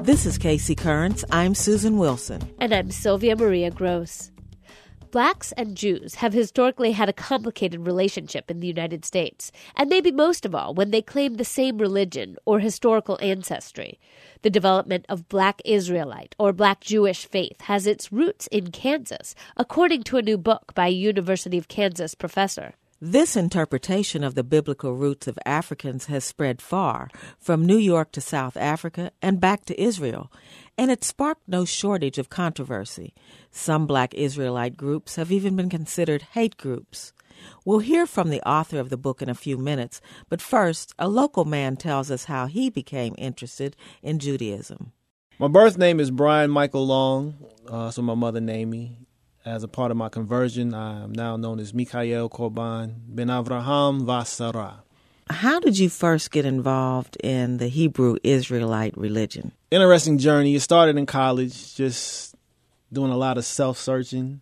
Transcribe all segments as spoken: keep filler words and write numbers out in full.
This is Casey Currents. I'm Susan Wilson. And I'm Sylvia Maria Gross. Blacks and Jews have historically had a complicated relationship in the United States, and maybe most of all when they claim the same religion or historical ancestry. The development of Black Israelite or Black Jewish faith has its roots in Kansas, according to a new book by a University of Kansas professor. This interpretation of the biblical roots of Africans has spread far, from New York to South Africa and back to Israel, and it sparked no shortage of controversy. Some Black Israelite groups have even been considered hate groups. We'll hear from the author of the book in a few minutes, but first, a local man tells us how he became interested in Judaism. My birth name is Brian Michael Long, uh, so my mother named me. As a part of my conversion, I am now known as Mikael Korban Ben Avraham Vasara. How did you first get involved in the Hebrew Israelite religion? Interesting journey. It started in college, just doing a lot of self-searching.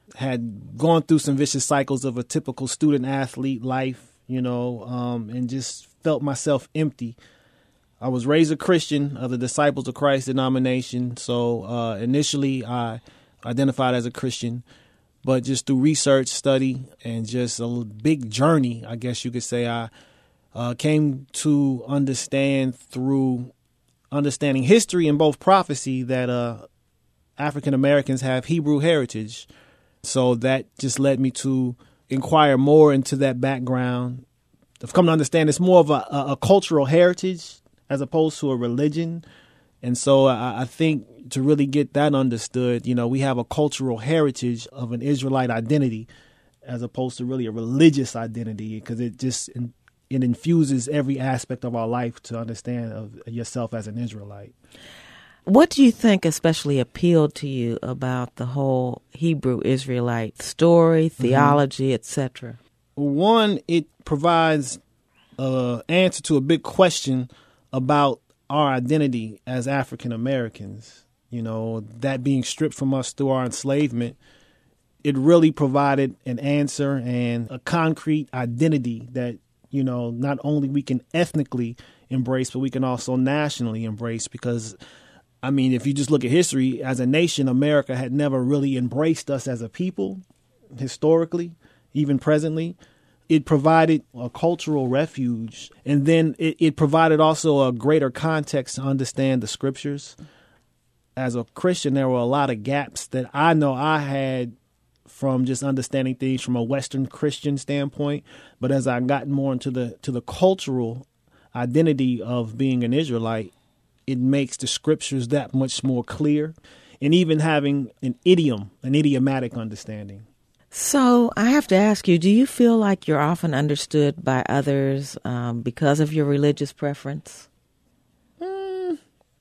Had gone through some vicious cycles of a typical student-athlete life, you know, um, and just felt myself empty. I was raised a Christian of the Disciples of Christ denomination, so uh, initially I identified as a Christian, but just through research, study, and just a big journey, I guess you could say, I uh, came to understand through understanding history and both prophecy that uh, African Americans have Hebrew heritage. So that just led me to inquire more into that background. I've come to understand it's more of a, a, a cultural heritage as opposed to a religion. And so I, I think to really get that understood, you know, we have a cultural heritage of an Israelite identity as opposed to really a religious identity, because it just it infuses every aspect of our life to understand of yourself as an Israelite. What do you think especially appealed to you about the whole Hebrew Israelite story, theology, mm-hmm. et cetera? One, it provides an answer to a big question about our identity as African Americans. You know, that being stripped from us through our enslavement, it really provided an answer and a concrete identity that, you know, not only we can ethnically embrace, but we can also nationally embrace. Because, I mean, if you just look at history, as a nation, America had never really embraced us as a people historically, even presently. It provided a cultural refuge, and then it, it provided also a greater context to understand the scriptures. As a Christian, there were a lot of gaps that I know I had from just understanding things from a Western Christian standpoint. But as I got more into the to the cultural identity of being an Israelite, it makes the scriptures that much more clear, and even having an idiom, an idiomatic understanding. So I have to ask you, do you feel like you're often understood by others um, because of your religious preference? Mm,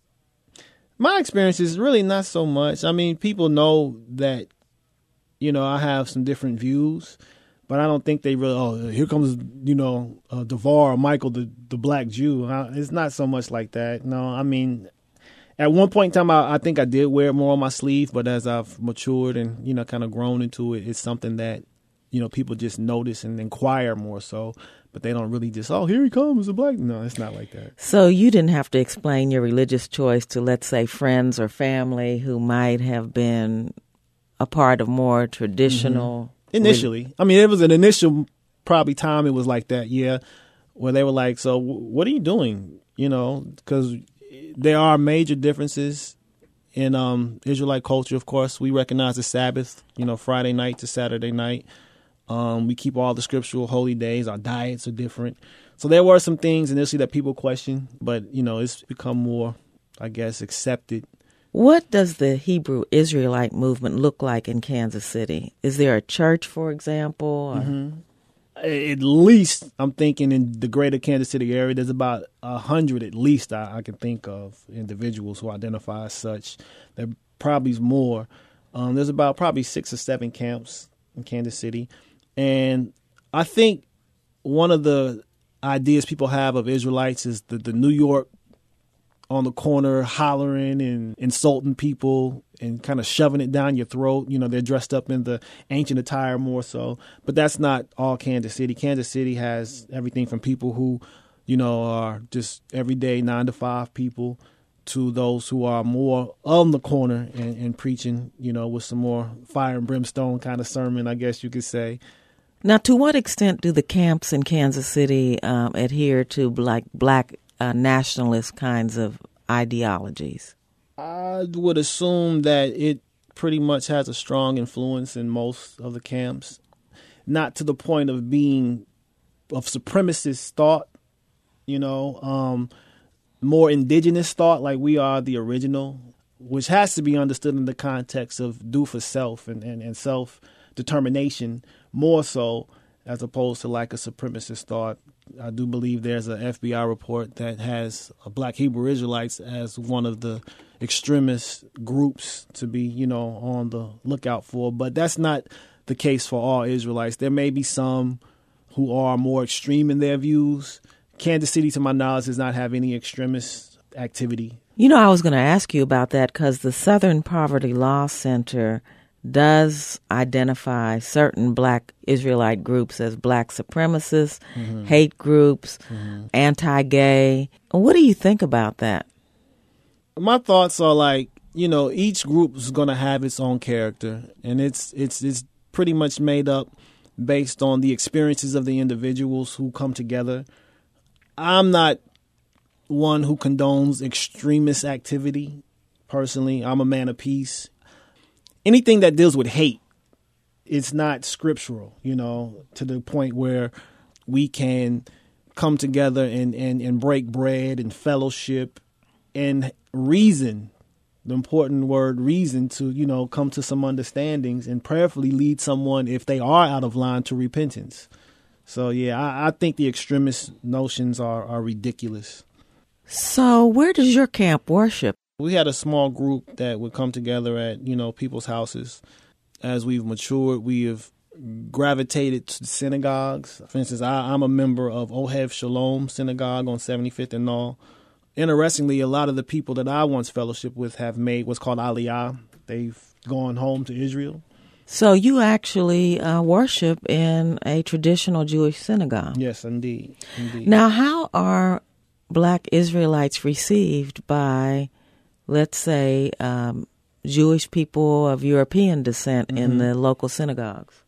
my experience is really not so much. I mean, people know that, you know, I have some different views, but I don't think they really, oh, here comes, you know, uh, DeVar or Michael, the, the Black Jew. I, it's not so much like that. No, I mean, at one point in time, I, I think I did wear it more on my sleeve, but as I've matured and, you know, kind of grown into it, it's something that, you know, people just notice and inquire more so, but they don't really just, oh, here he comes, a black. No, it's not like that. So you didn't have to explain your religious choice to, let's say, friends or family who might have been a part of more traditional. Mm-hmm. Initially. Re- I mean, it was an initial probably time it was like that, yeah, where they were like, so what are you doing? You know, because there are major differences in um, Israelite culture. Of course, we recognize the Sabbath, you know, Friday night to Saturday night. Um, we keep all the scriptural holy days. Our diets are different. So there were some things initially that people questioned, but, you know, it's become more, I guess, accepted. What does the Hebrew Israelite movement look like in Kansas City? Is there a church, for example? Or? Mm-hmm. At least, I'm thinking in the greater Kansas City area, there's about a hundred at least I, I can think of individuals who identify as such. There probably is more. Um, there's about probably six or seven camps in Kansas City. And I think one of the ideas people have of Israelites is the, the New York on the corner hollering and insulting people and kind of shoving it down your throat. You know, they're dressed up in the ancient attire more so. But that's not all Kansas City. Kansas City has everything from people who, you know, are just everyday nine to five people to those who are more on the corner and, and preaching, you know, with some more fire and brimstone kind of sermon, I guess you could say. Now, to what extent do the camps in Kansas City um, adhere to like black uh, nationalist kinds of ideologies? I would assume that it pretty much has a strong influence in most of the camps, not to the point of being of supremacist thought, you know, um, more indigenous thought, like we are the original, which has to be understood in the context of do for self and, and, and self-determination more so as opposed to like a supremacist thought. I do believe there's an F B I report that has Black Hebrew Israelites as one of the extremist groups to be, you know, on the lookout for. But that's not the case for all Israelites. There may be some who are more extreme in their views. Kansas City, to my knowledge, does not have any extremist activity. You know, I was going to ask you about that because the Southern Poverty Law Center does identify certain black Israelite groups as black supremacists, mm-hmm. hate groups, mm-hmm. anti-gay. What do you think about that? My thoughts are like, you know, each group is going to have its own character, and it's it's it's pretty much made up based on the experiences of the individuals who come together. I'm not one who condones extremist activity. Personally, I'm a man of peace. Anything that deals with hate, it's not scriptural, you know, to the point where we can come together and, and, and break bread and fellowship and reason, the important word reason, to, you know, come to some understandings and prayerfully lead someone, if they are out of line, to repentance. So, yeah, I, I think the extremist notions are, are ridiculous. So where does your camp worship? We had a small group that would come together at, you know, people's houses. As we've matured, we have gravitated to synagogues. For instance, I, I'm a member of Ohev Shalom Synagogue on seventy-fifth and Knoll. Interestingly, a lot of the people that I once fellowshiped with have made what's called Aliyah. They've gone home to Israel. So you actually uh, worship in a traditional Jewish synagogue. Yes, indeed. indeed. Now, how are black Israelites received by, let's say, um, Jewish people of European descent mm-hmm. in the local synagogues?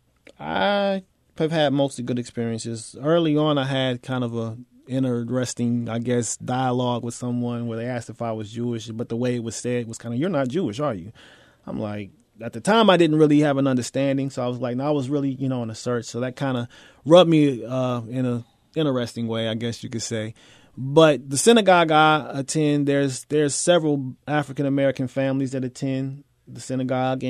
I have had mostly good experiences. Early on, I had kind of a interesting, I guess, dialogue with someone where they asked if I was Jewish, but the way it was said was kind of, "You're not Jewish, are you?" I'm like, at the time, I didn't really have an understanding, so I was like, no, I was really, you know, on a search. So that kind of rubbed me uh, in a interesting way, I guess you could say. But the synagogue I attend, there's there's several African American families that attend the synagogue,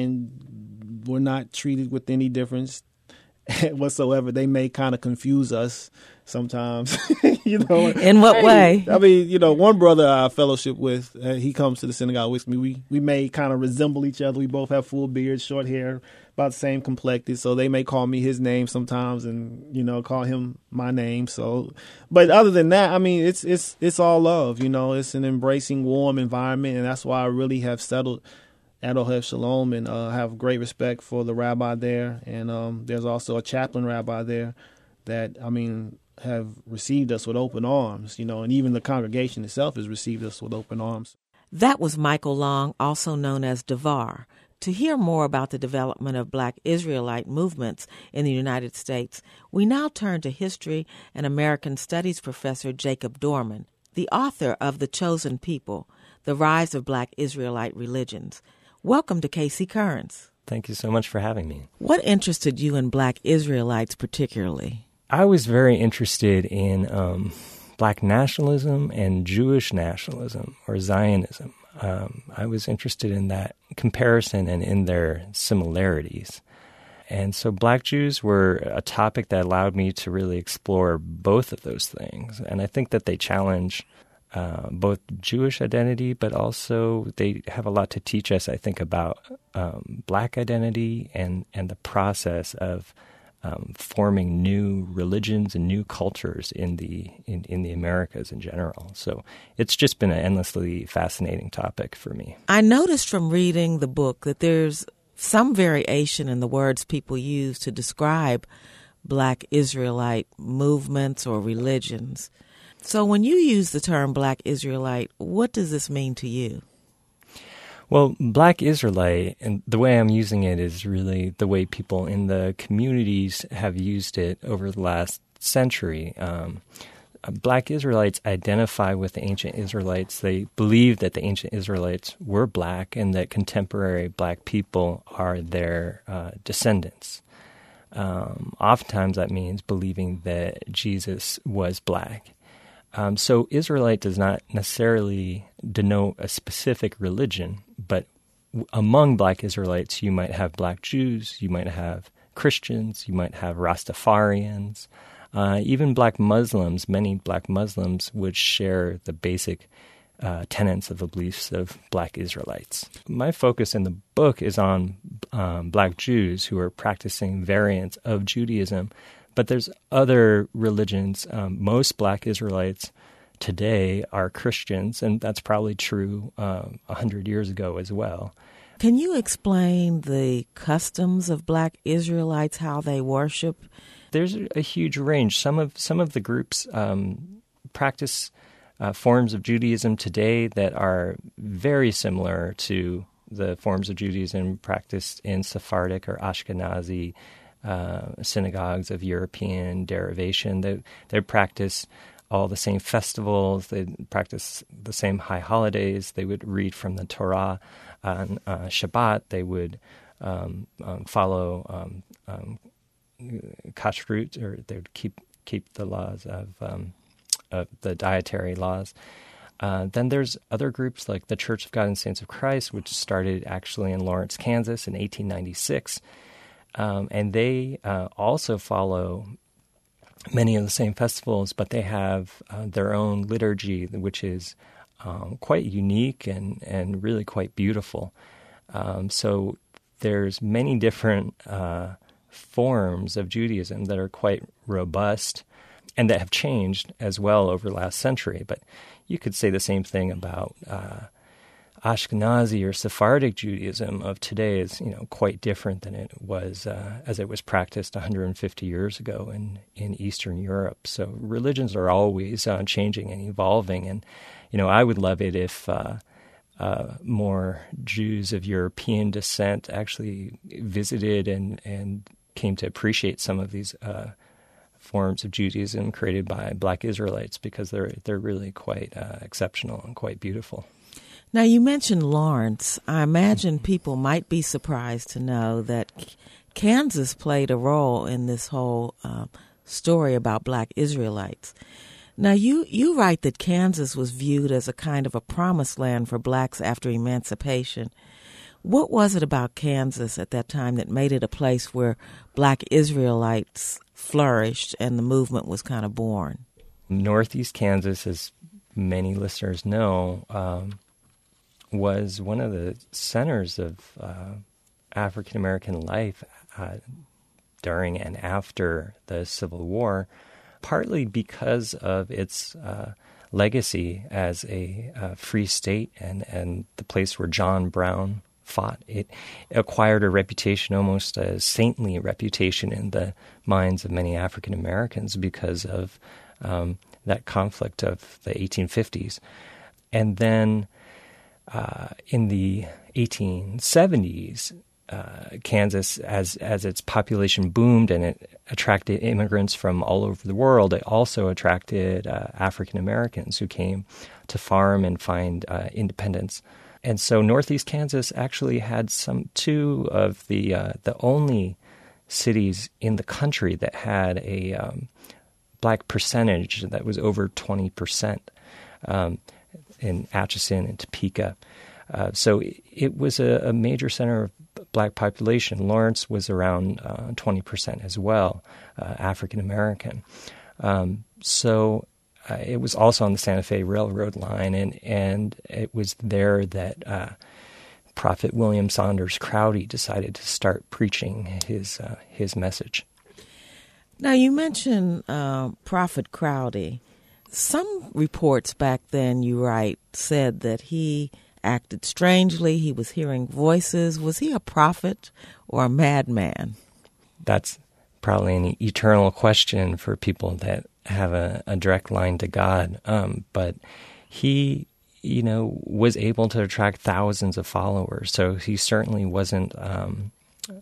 and we're not treated with any difference whatsoever. They may kind of confuse us sometimes, you know. In what hey, way? I mean, you know, one brother I fellowship with, uh, he comes to the synagogue with me. We we may kind of resemble each other. We both have full beards, short hair, about the same complected. So they may call me his name sometimes, and you know, call him my name. So, but other than that, I mean, it's it's it's all love. You know, it's an embracing, warm environment, and that's why I really have settled at Ohev Shalom and uh, have great respect for the rabbi there. And um, there's also a chaplain rabbi there that, I mean, have received us with open arms, you know, and even the congregation itself has received us with open arms. That was Michael Long, also known as Devar. To hear more about the development of black Israelite movements in the United States, we now turn to history and American studies professor Jacob Dorman, the author of The Chosen People, The Rise of Black Israelite Religions. Welcome to K C Currents. Thank you so much for having me. What interested you in black Israelites particularly? I was very interested in um, black nationalism and Jewish nationalism, or Zionism. Um, I was interested in that comparison and in their similarities. And so black Jews were a topic that allowed me to really explore both of those things. And I think that they challenge Uh, both Jewish identity, but also they have a lot to teach us, I think, about um, black identity and, and the process of um, forming new religions and new cultures in the in, in the Americas in general. So it's just been an endlessly fascinating topic for me. I noticed from reading the book that there's some variation in the words people use to describe black Israelite movements or religions. So when you use the term Black Israelite, what does this mean to you? Well, Black Israelite, and the way I'm using it is really the way people in the communities have used it over the last century. Um, Black Israelites identify with the ancient Israelites. They believe that the ancient Israelites were black and that contemporary black people are their uh, descendants. Um, oftentimes that means believing that Jesus was black. Um, so Israelite does not necessarily denote a specific religion, but w- among Black Israelites, you might have Black Jews, you might have Christians, you might have Rastafarians, uh, even Black Muslims. Many Black Muslims would share the basic uh, tenets of the beliefs of Black Israelites. My focus in the book is on um, Black Jews who are practicing variants of Judaism. But there's other religions. Um, most Black Israelites today are Christians, and that's probably true uh, one hundred years ago as well. Can you explain the customs of Black Israelites, how they worship? There's a huge range. Some of some of the groups um, practice uh, forms of Judaism today that are very similar to the forms of Judaism practiced in Sephardic or Ashkenazi Uh, synagogues of European derivation. They they practice all the same festivals. They practice the same high holidays. They would read from the Torah on uh, Shabbat. They would um, um, follow um, um, kashrut, or they would keep keep the laws of, um, of the dietary laws. Uh, then there's other groups like the Church of God and Saints of Christ, which started actually in Lawrence, Kansas in eighteen ninety-six. Um, and they uh, also follow many of the same festivals, but they have uh, their own liturgy, which is um, quite unique and, and really quite beautiful. Um, so there's many different uh, forms of Judaism that are quite robust and that have changed as well over the last century. But you could say the same thing about uh Ashkenazi or Sephardic Judaism of today is, you know, quite different than it was uh, as it was practiced one hundred fifty years ago in, in Eastern Europe. So religions are always uh, changing and evolving. And, you know, I would love it if uh, uh, more Jews of European descent actually visited and, and came to appreciate some of these uh, forms of Judaism created by Black Israelites, because they're they're really quite uh, exceptional and quite beautiful. Now, you mentioned Lawrence. I imagine people might be surprised to know that Kansas played a role in this whole uh, story about Black Israelites. Now, you, you write that Kansas was viewed as a kind of a promised land for blacks after emancipation. What was it about Kansas at that time that made it a place where Black Israelites flourished and the movement was kind of born? Northeast Kansas, as many listeners know, um, was one of the centers of uh, African-American life uh, during and after the Civil War, partly because of its uh, legacy as a uh, free state and, and the place where John Brown fought. It acquired a reputation, almost a saintly reputation in the minds of many African-Americans because of um, that conflict of the eighteen fifties. And then Uh, in the eighteen seventies, uh, Kansas, as as its population boomed and it attracted immigrants from all over the world, it also attracted uh, African Americans who came to farm and find uh, independence. And so Northeast Kansas actually had some two of the uh, the only cities in the country that had a um, black percentage that was over twenty percent. Um, in Atchison and Topeka. Uh, so it, it was a, a major center of black population. Lawrence was around uh, twenty percent as well, uh, African-American. Um, so uh, it was also on the Santa Fe Railroad line, and, and it was there that uh, Prophet William Saunders Crowdy decided to start preaching his, uh, his message. Now, you mentioned uh, Prophet Crowdy. Some reports back then, you write, said that he acted strangely. He was hearing voices. Was he a prophet or a madman? That's probably an eternal question for people that have a, a direct line to God, um, but he, you know, was able to attract thousands of followers. So he certainly wasn't um,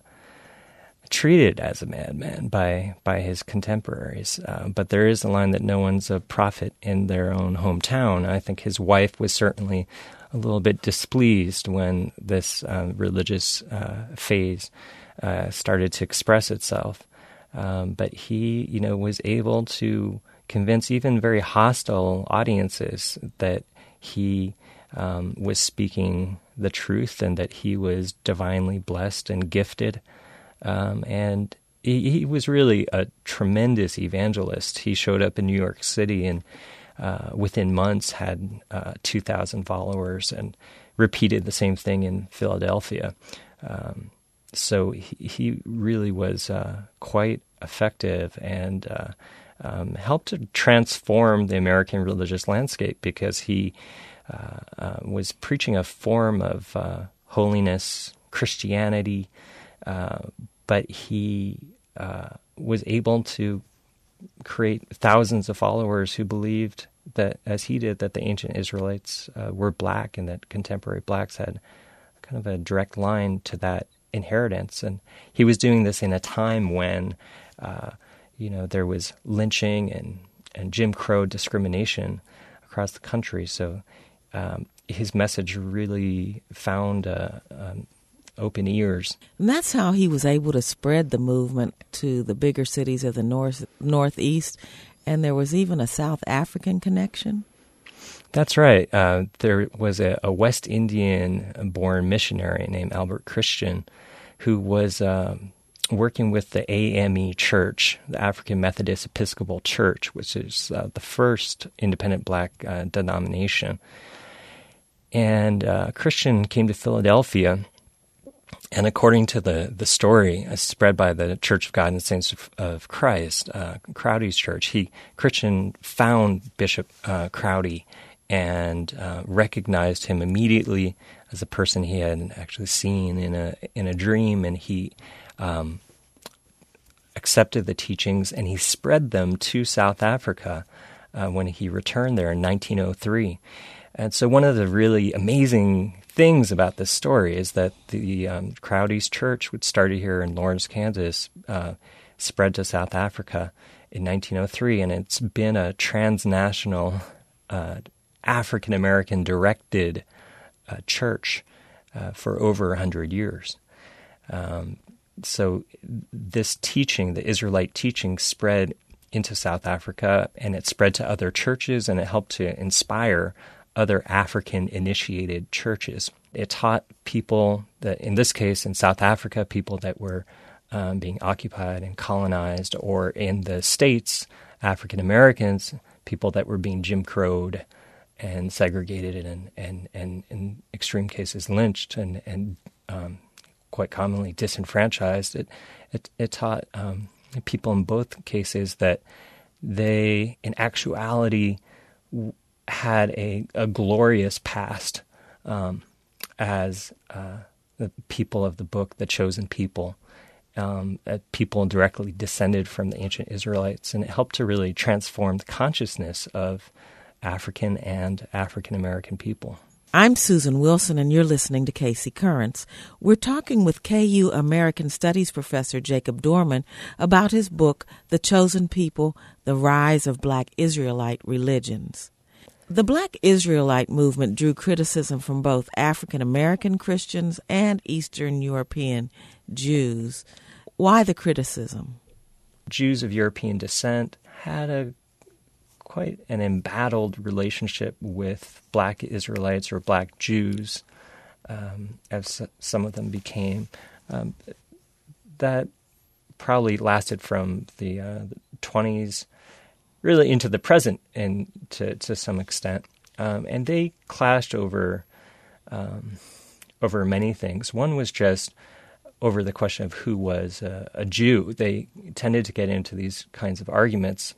treated as a madman by by his contemporaries. Uh, but there is a line that no one's a prophet in their own hometown. I think his wife was certainly a little bit displeased when this uh, religious uh, phase uh, started to express itself. Um, but he, you know, was able to convince even very hostile audiences that he um, was speaking the truth and that he was divinely blessed and gifted. Um, and he, he was really a tremendous evangelist. He showed up in New York City and uh, within months had uh, two thousand followers and repeated the same thing in Philadelphia. Um, so he, he really was uh, quite effective and uh, um, helped to transform the American religious landscape because he uh, uh, was preaching a form of uh, holiness, Christianity, Uh, but he uh, was able to create thousands of followers who believed that, as he did, that the ancient Israelites uh, were black and that contemporary blacks had kind of a direct line to that inheritance. And he was doing this in a time when, uh, you know, there was lynching and, and Jim Crow discrimination across the country. So um, his message really found a, a open ears. And that's how he was able to spread the movement to the bigger cities of the north northeast. And there was even a South African connection. That's right. Uh, there was a, a West Indian-born missionary named Albert Christian who was uh, working with the A M E Church, the African Methodist Episcopal Church, which is uh, the first independent black uh, denomination. And uh, Christian came to Philadelphia. And according to the, the story uh, spread by the Church of God and Saints of, of Christ, uh, Crowdy's church, he Christian found Bishop uh, Crowdy and uh, recognized him immediately as a person he had actually seen in a in a dream, and he um, accepted the teachings and he spread them to South Africa uh, when he returned there in nineteen oh three. And so one of the really amazing things about this story is that the um, Crowdy's church, which started here in Lawrence, Kansas, uh, spread to South Africa in nineteen oh three, and it's been a transnational uh, African-American directed uh, church uh, for over one hundred years. Um, so this teaching, the Israelite teaching, spread into South Africa, and it spread to other churches, and it helped to inspire other African-initiated churches. It taught people that, in this case, in South Africa, people that were um, being occupied and colonized, or in the States, African-Americans, people that were being Jim Crowed and segregated and, and, and in extreme cases, lynched and, and um, quite commonly disenfranchised. It, it, it taught um, people in both cases that they, in actuality, w- had a, a glorious past um, as uh, the people of the book, the chosen people, um, uh, people directly descended from the ancient Israelites, and it helped to really transform the consciousness of African and African-American people. I'm Susan Wilson, and you're listening to K C Currents. We're talking with K U American Studies professor Jacob Dorman about his book, The Chosen People, The Rise of Black Israelite Religions. The Black Israelite movement drew criticism from both African-American Christians and Eastern European Jews. Why the criticism? Jews of European descent had a quite an embattled relationship with Black Israelites or Black Jews, um, as some of them became. Um, that probably lasted from the uh, twenties really into the present, and to, to some extent. Um, and they clashed over um, over many things. One was just over the question of who was a, a Jew. They tended to get into these kinds of arguments.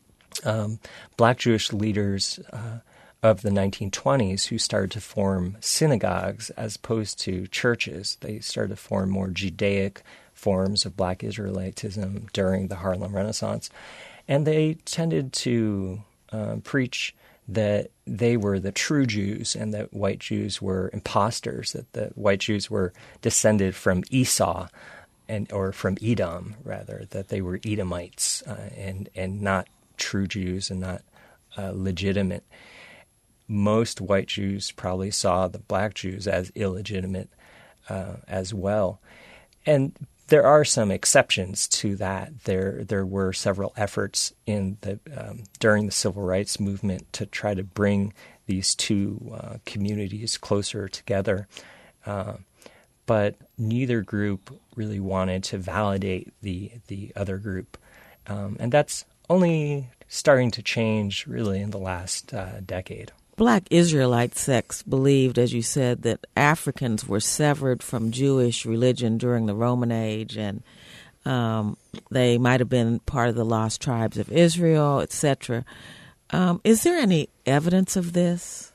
Um, Black Jewish leaders uh, of the nineteen twenties who started to form synagogues as opposed to churches. They started to form more Judaic forms of Black Israelitism during the Harlem Renaissance. And they tended to uh, preach that they were the true Jews and that white Jews were imposters, that the white Jews were descended from Esau and or from Edom, rather, that they were Edomites uh, and, and not true Jews and not uh, legitimate. Most white Jews probably saw the black Jews as illegitimate uh, as well. And there are some exceptions to that. There there were several efforts in the um, during the civil rights movement to try to bring these two uh, communities closer together. Uh, but neither group really wanted to validate the, the other group. Um, and that's only starting to change really in the last uh, decade. Black Israelite sects believed, as you said, that Africans were severed from Jewish religion during the Roman age, and um, they might have been part of the lost tribes of Israel, et cetera. Um, is there any evidence of this?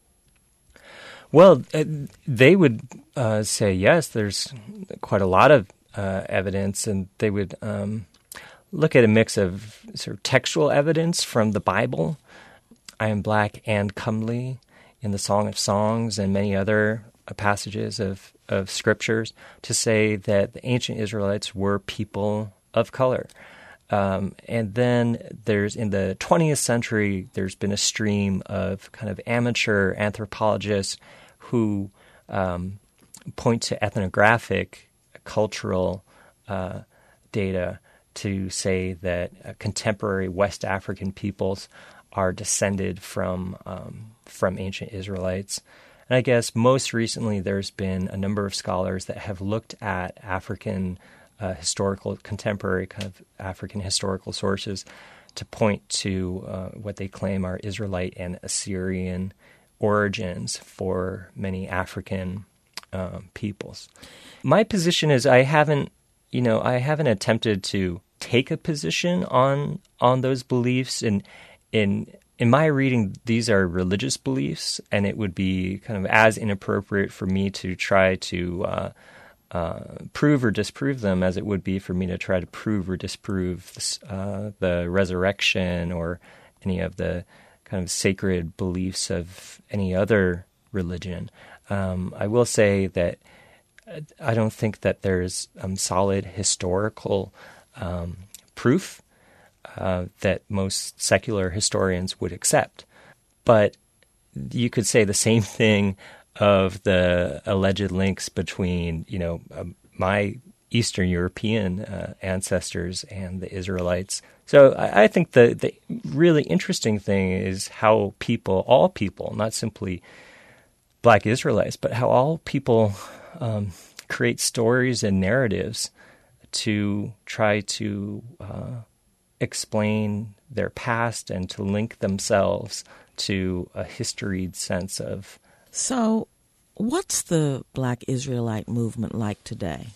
Well, uh, they would uh, say yes. There's quite a lot of uh, evidence, and they would um, look at a mix of sort of textual evidence from the Bible. I am black and comely in the Song of Songs and many other passages of, of scriptures to say that the ancient Israelites were people of color. Um, and then there's, in the twentieth century, there's been a stream of kind of amateur anthropologists who um, point to ethnographic cultural uh, data to say that uh, contemporary West African peoples are descended from um, from ancient Israelites. And I guess most recently there's been a number of scholars that have looked at African uh, historical, contemporary kind of African historical sources to point to uh, what they claim are Israelite and Assyrian origins for many African um, peoples. My position is I haven't, you know, I haven't attempted to take a position on on those beliefs, and In in my reading, these are religious beliefs, and it would be kind of as inappropriate for me to try to uh, uh, prove or disprove them as it would be for me to try to prove or disprove this, uh, the resurrection or any of the kind of sacred beliefs of any other religion. Um, I will say that I don't think that there's um, solid historical um, proof Uh, that most secular historians would accept. But you could say the same thing of the alleged links between, you know, uh, my Eastern European uh, ancestors and the Israelites. So I, I think the, the really interesting thing is how people, all people, not simply Black Israelites, but how all people um, create stories and narratives to try to uh, explain their past and to link themselves to a historied sense of. So what's the Black Israelite movement like today?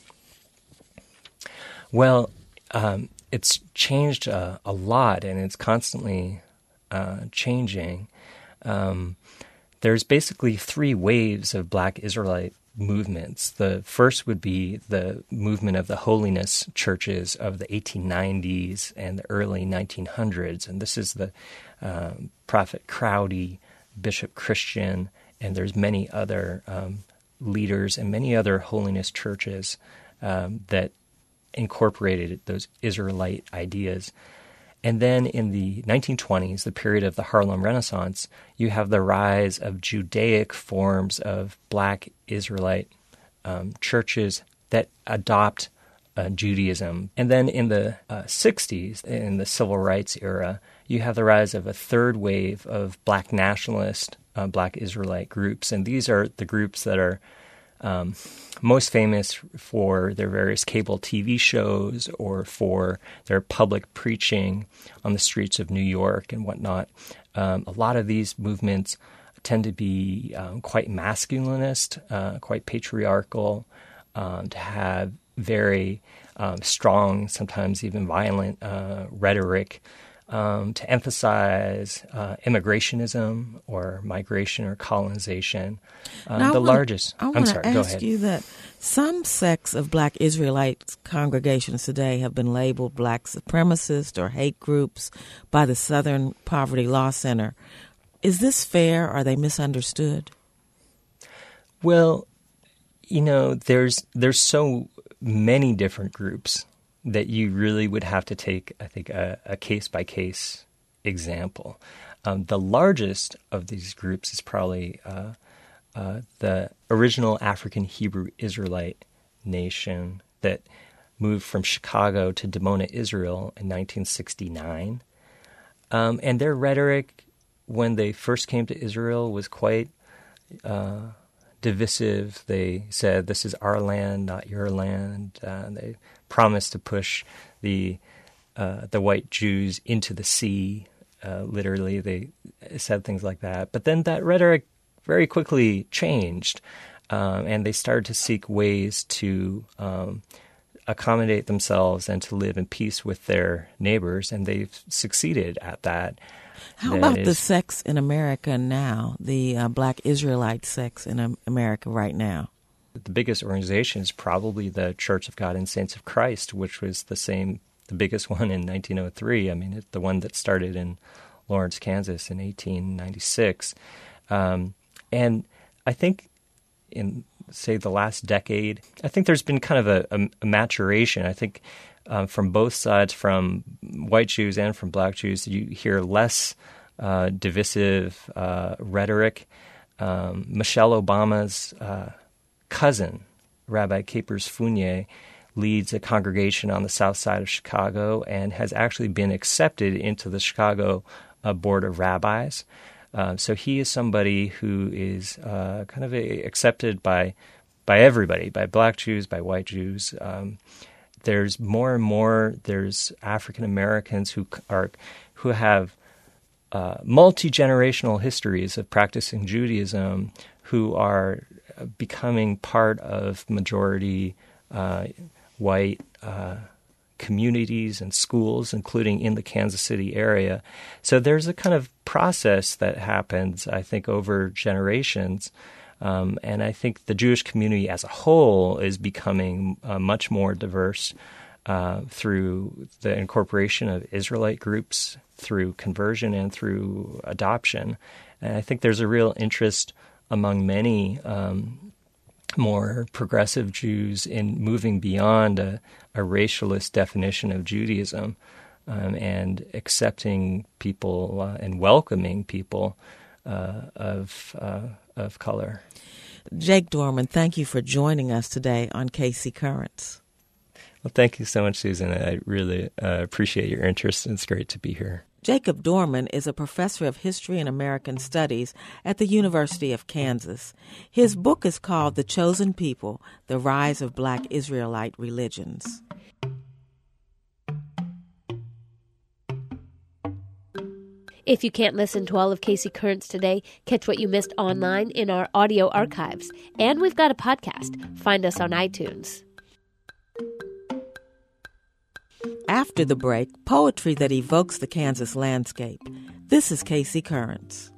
Well, um, it's changed uh, a lot, and it's constantly uh, changing. Um, there's basically three waves of Black Israelite movements. The first would be the movement of the holiness churches of the eighteen nineties and the early nineteen hundreds, and this is the uh, Prophet Crowdy, Bishop Christian, and there's many other um, leaders and many other holiness churches um, that incorporated those Israelite ideas. And then in the nineteen twenties, the period of the Harlem Renaissance, you have the rise of Judaic forms of Black Israelite um, churches that adopt uh, Judaism. And then in the uh, sixties, in the civil rights era, you have the rise of a third wave of Black nationalist, uh, Black Israelite groups. And these are the groups that are Um, most famous for their various cable T V shows or for their public preaching on the streets of New York and whatnot. Um, a lot of these movements tend to be um, quite masculinist, uh, quite patriarchal, um, to have very um, strong, sometimes even violent uh, rhetoric. um, to emphasize uh, immigrationism or migration or colonization. Um, now, the I wanna, largest. I I'm sorry, to go ask ahead. you that some sects of Black Israelite congregations today have been labeled Black supremacist or hate groups by the Southern Poverty Law Center. Is this fair? Or are they misunderstood? Well, you know, there's there's so many different groups that you really would have to take, I think, a, a case-by-case example. Um, the largest of these groups is probably uh, uh, the original African Hebrew Israelite nation that moved from Chicago to Dimona, Israel in nineteen sixty-nine. Um, and their rhetoric when they first came to Israel was quite uh, divisive. They said, this is our land, not your land. Uh, they promised to push the uh, the white Jews into the sea. Uh, literally, they said things like that. But then that rhetoric very quickly changed, um, and they started to seek ways to um, accommodate themselves and to live in peace with their neighbors, and they've succeeded at that. How That about is, the sects in America now, the uh, Black Israelite sects in um, America right now? The biggest organization is probably the Church of God and Saints of Christ, which was the same, the biggest one in nineteen oh three. I mean, it's the one that started in Lawrence, Kansas in eighteen ninety-six. Um, and I think in, say, the last decade, I think there's been kind of a, a, a maturation. I think um, from both sides, from white Jews and from Black Jews, you hear less uh, divisive uh, rhetoric. Um, Michelle Obama's uh, cousin, Rabbi Capers Fournier, leads a congregation on the south side of Chicago and has actually been accepted into the Chicago uh, Board of Rabbis. Uh, so he is somebody who is uh, kind of a, accepted by by everybody, by Black Jews, by white Jews. Um, there's more and more. There's African Americans who are who have uh, multi-generational histories of practicing Judaism, who are becoming part of majority uh, white uh, communities and schools, including in the Kansas City area. So there's a kind of process that happens, I think, over generations. Um, and I think the Jewish community as a whole is becoming uh, much more diverse uh, through the incorporation of Israelite groups, through conversion, and through adoption. And I think there's a real interest among many um, more progressive Jews in moving beyond a, a racialist definition of Judaism um, and accepting people uh, and welcoming people uh, of uh, of color. Jake Dorman, thank you for joining us today on K C Currents. Well, thank you so much, Susan. I really uh, appreciate your interest, and it's great to be here. Jacob Dorman is a professor of history and American studies at the University of Kansas. His book is called The Chosen People, The Rise of Black Israelite Religions. If you can't listen to all of K C Currents today, catch what you missed online in our audio archives. And we've got a podcast. Find us on iTunes. After the break, poetry that evokes the Kansas landscape. This is K C Currents.